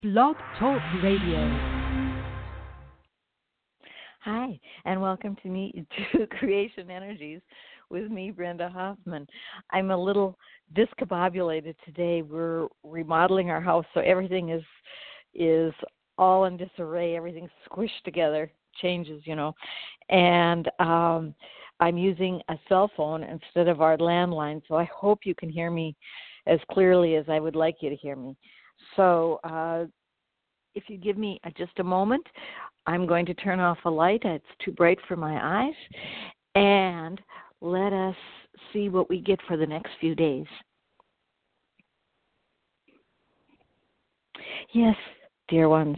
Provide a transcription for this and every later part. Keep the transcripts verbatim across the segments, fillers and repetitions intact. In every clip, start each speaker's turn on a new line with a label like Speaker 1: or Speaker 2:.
Speaker 1: Blog Talk Radio.
Speaker 2: Hi, and welcome to me to Creation Energies with me, Brenda Hoffman. I'm a little discombobulated today. We're remodeling our house, so everything is is all in disarray. Everything's squished together, changes, you know. And um, I'm using a cell phone instead of our landline, so I hope you can hear me as clearly as I would like you to hear me. So uh, if you give me a, just a moment, I'm going to turn off a light. It's too bright for my eyes. And let us see what we get for the next few days. Yes, dear ones,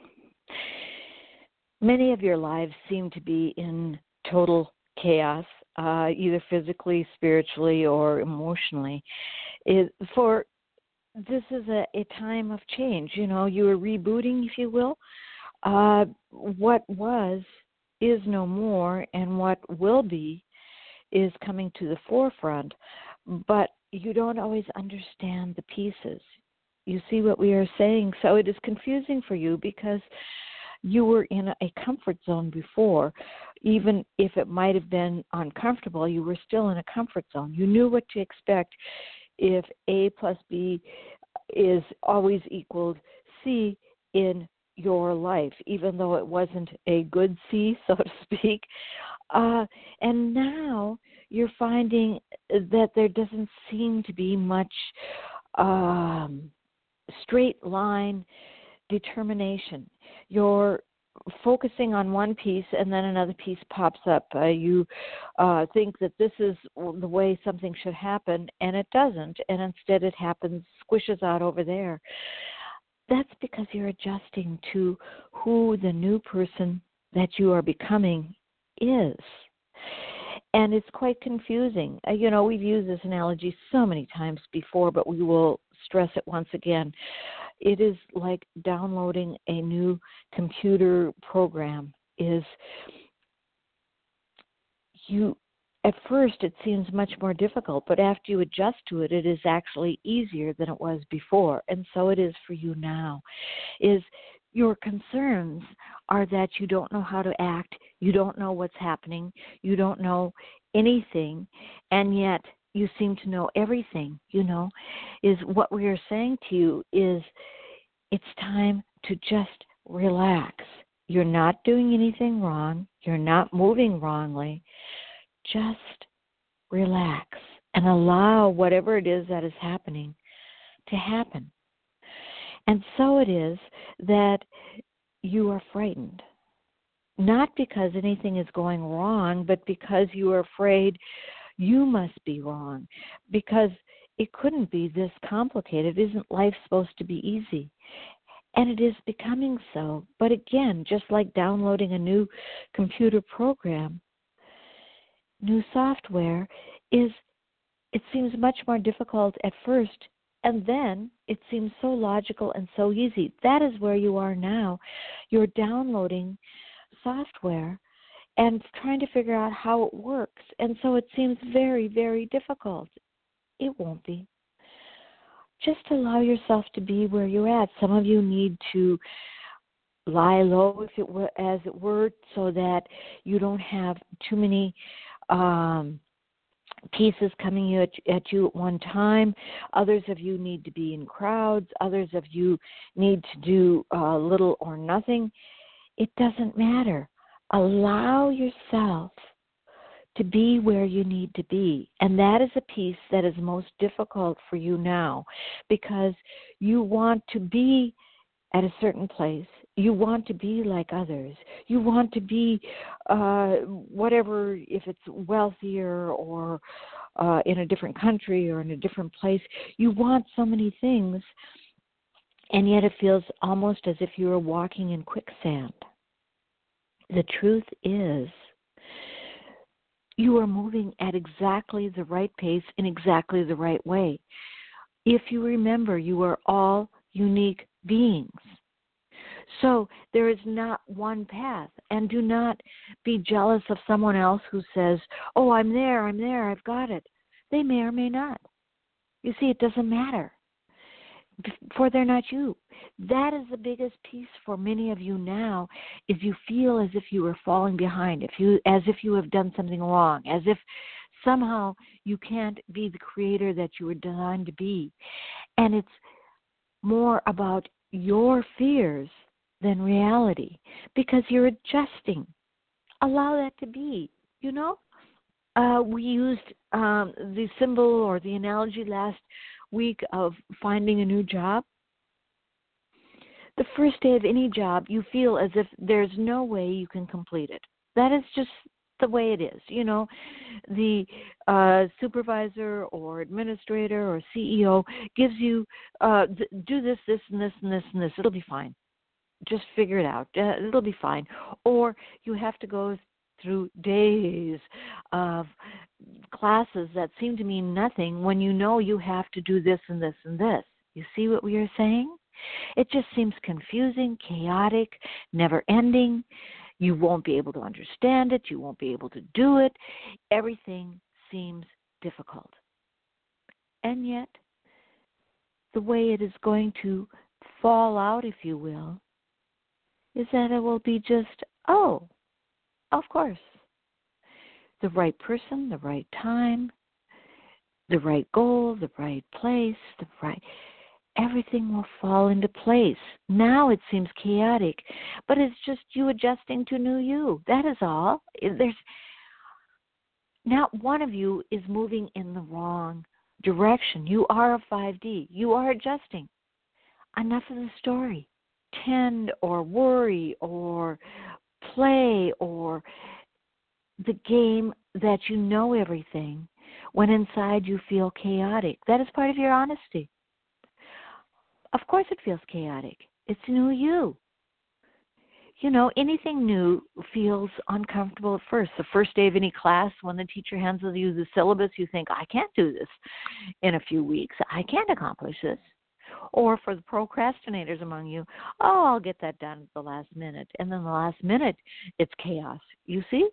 Speaker 2: many of your lives seem to be in total chaos, uh, either physically, spiritually, or emotionally. It, for this is a, a time of change. You know, you are rebooting, if you will. Uh, what was is no more, and what will be is coming to the forefront, but you don't always understand the pieces. You see what we are saying? So it is confusing for you because you were in a comfort zone before. Even if it might have been uncomfortable, you were still in a comfort zone. You knew what to expect if A plus B is always equaled C in your life, even though it wasn't a good C, so to speak. Uh, and now you're finding that there doesn't seem to be much um, straight line determination. You're focusing on one piece and then another piece pops up. Uh, you uh, think that this is the way something should happen, and it doesn't, and instead it happens, squishes out over there. That's because you're adjusting to who the new person that you are becoming is. And it's quite confusing. Uh, you know, we've used this analogy so many times before, but we will stress it once again. It is like downloading a new computer program. Is you At first it seems much more difficult, but after you adjust to it, it is actually easier than it was before. And so it is for you now. Is your concerns are that you don't know how to act, you don't know what's happening, you don't know anything, and yet you seem to know everything, you know, is what we are saying to you is it's time to just relax. You're not doing anything wrong. You're not moving wrongly. Just relax and allow whatever it is that is happening to happen. And so it is that you are frightened, not because anything is going wrong, but because you are afraid you must be wrong, because it couldn't be this complicated. Isn't life supposed to be easy? And it is becoming so. But again, just like downloading a new computer program, new software is, it seems much more difficult at first, and then it seems so logical and so easy. That is where you are now. You're downloading software and trying to figure out how it works, and so it seems very, very difficult. It won't be. Just allow yourself to be where you're at. Some of you need to lie low, if it were, as it were, so that you don't have too many um, pieces coming at, at you at one time. Others of you need to be in crowds. Others of you need to do uh, little or nothing. It doesn't matter. Allow yourself to be where you need to be. And that is a piece that is most difficult for you now, because you want to be at a certain place. You want to be like others. You want to be uh, whatever, if it's wealthier or uh, in a different country or in a different place. You want so many things, and yet it feels almost as if you are walking in quicksand. The truth is, you are moving at exactly the right pace in exactly the right way. If you remember, you are all unique beings. So there is not one path, and do not be jealous of someone else who says, oh, I'm there, I'm there, I've got it. They may or may not. You see, it doesn't matter. for they're not you. That is the biggest piece for many of you now, is you feel as if you are falling behind, if you as if you have done something wrong, as if somehow you can't be the creator that you were designed to be. And it's more about your fears than reality, because you're adjusting. Allow that to be, you know? Uh, we used um, the symbol or the analogy last week of finding a new job. The first day of any job, you feel as if there's no way you can complete it. That is just the way it is. You know, the uh, supervisor or administrator or C E O gives you, uh, th- do this, this, and this, and this, and this. It'll be fine. Just figure it out. Uh, it'll be fine. Or you have to go through days of classes that seem to mean nothing when you know you have to do this and this and this. You see what we are saying? It just seems confusing, chaotic, never-ending. You won't be able to understand it. You won't be able to do it. Everything seems difficult. And yet, the way it is going to fall out, if you will, is that it will be just, oh, of course. The right person, the right time, the right goal, the right place, the right, everything will fall into place. Now it seems chaotic, but it's just you adjusting to new you. That is all. There's not one of you is moving in the wrong direction. You are a five D. You are adjusting. Enough of the story. Tend or worry or play or the game that you know everything when inside you feel chaotic. That is part of your honesty. Of course it feels chaotic. It's new you. You know, anything new feels uncomfortable at first. The first day of any class, when the teacher hands you the syllabus, you think, I can't do this in a few weeks. I can't accomplish this. Or for the procrastinators among you, oh, I'll get that done at the last minute. And then the last minute, it's chaos. You see?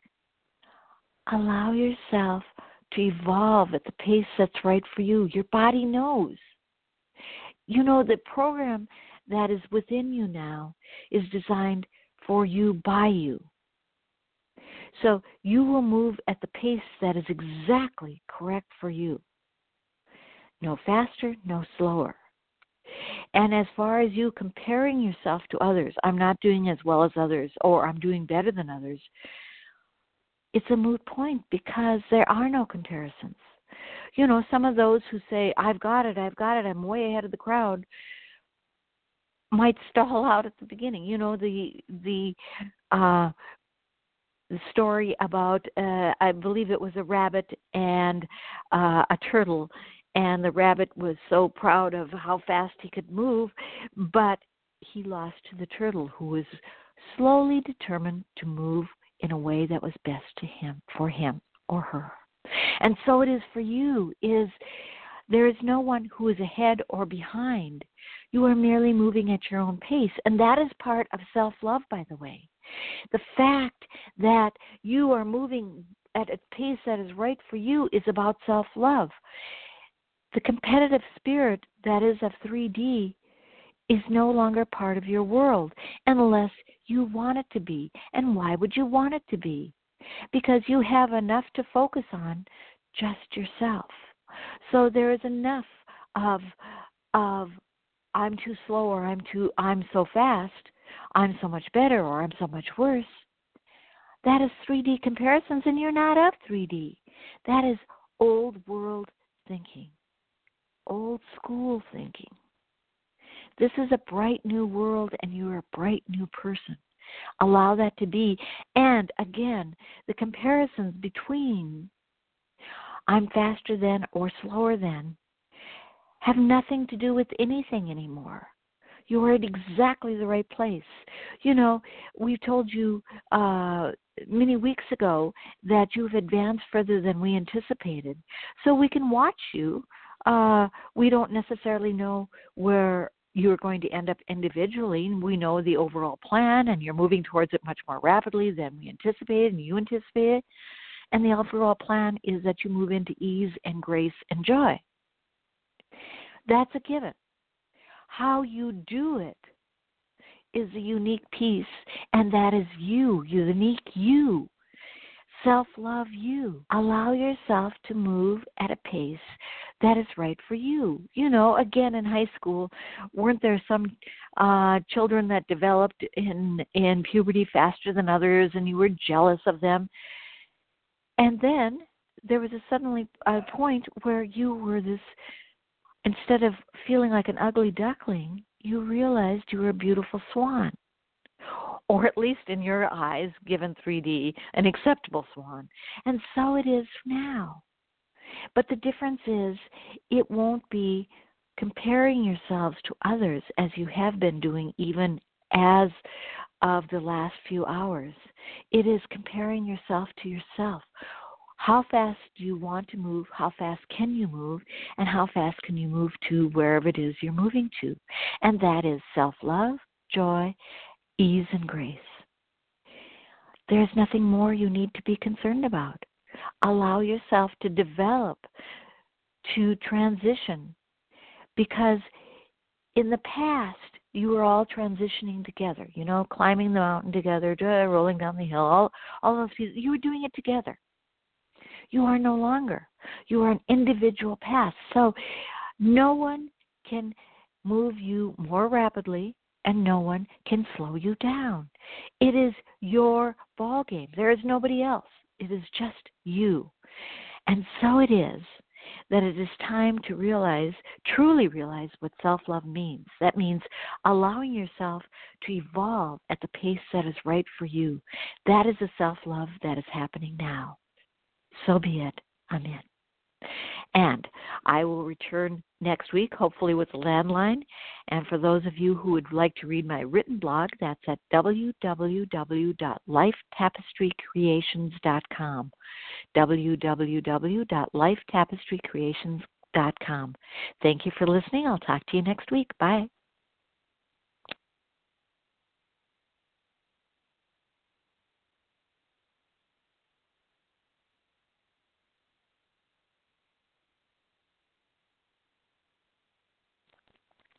Speaker 2: Allow yourself to evolve at the pace that's right for you. Your body knows. You know, the program that is within you now is designed for you by you. So you will move at the pace that is exactly correct for you. No faster, no slower. And as far as you comparing yourself to others, I'm not doing as well as others, or I'm doing better than others, it's a moot point because there are no comparisons. You know, some of those who say, I've got it, I've got it, I'm way ahead of the crowd, might stall out at the beginning. You know, the the uh, the story about, uh, I believe it was a rabbit and uh, a turtle, and the rabbit was so proud of how fast he could move, but he lost to the turtle, who was slowly determined to move in a way that was best to him, for him or her. And so it is for you, is there is no one who is ahead or behind. You are merely moving at your own pace, and that is part of self-love, by the way. The fact that you are moving at a pace that is right for you is about self-love. The competitive spirit that is of three D is no longer part of your world unless you want it to be. And why would you want it to be? Because you have enough to focus on just yourself. So there is enough of of I'm too slow, or I'm too I'm so fast, I'm so much better, or I'm so much worse. That is three D comparisons, and you're not of three D. That is old world thinking. Old school thinking. This is a bright new world, and you're a bright new person. Allow that to be. And again, the comparisons between I'm faster than or slower than have nothing to do with anything anymore. You are at exactly the right place. You know, we told you uh, many weeks ago that you've advanced further than we anticipated. So we can watch you. Uh, we don't necessarily know where you're going to end up individually. We know the overall plan, and you're moving towards it much more rapidly than we anticipated and you anticipated. And the overall plan is that you move into ease and grace and joy. That's a given. how you do it is a unique piece, and that is you, unique you. Self-love you. Allow yourself to move at a pace that is right for you. You know, again, in high school, weren't there some uh, children that developed in, in puberty faster than others, and you were jealous of them? And then there was a suddenly a point where you were this, instead of feeling like an ugly duckling, you realized you were a beautiful swan. Or at least in your eyes, given three D, an acceptable swan. And so it is now. But the difference is it won't be comparing yourselves to others as you have been doing even as of the last few hours. It is comparing yourself to yourself. How fast do you want to move? How fast can you move? And how fast can you move to wherever it is you're moving to? And that is self-love, joy, ease, and grace. There's nothing more you need to be concerned about. Allow yourself to develop, to transition, because in the past, you were all transitioning together, you know, climbing the mountain together, rolling down the hill, all, all those pieces. You were doing it together. You are no longer. You are an individual path. So no one can move you more rapidly, and no one can slow you down. It is your ball game. There is nobody else. It is just you. And so it is that it is time to realize, truly realize what self-love means. That means allowing yourself to evolve at the pace that is right for you. That is the self-love that is happening now. So be it. Amen. And I will return next week, hopefully with a landline. And for those of you who would like to read my written blog, that's at w w w dot life tapestry creations dot com. w w w dot life tapestry creations dot com. Thank you for listening. I'll talk to you next week. Bye.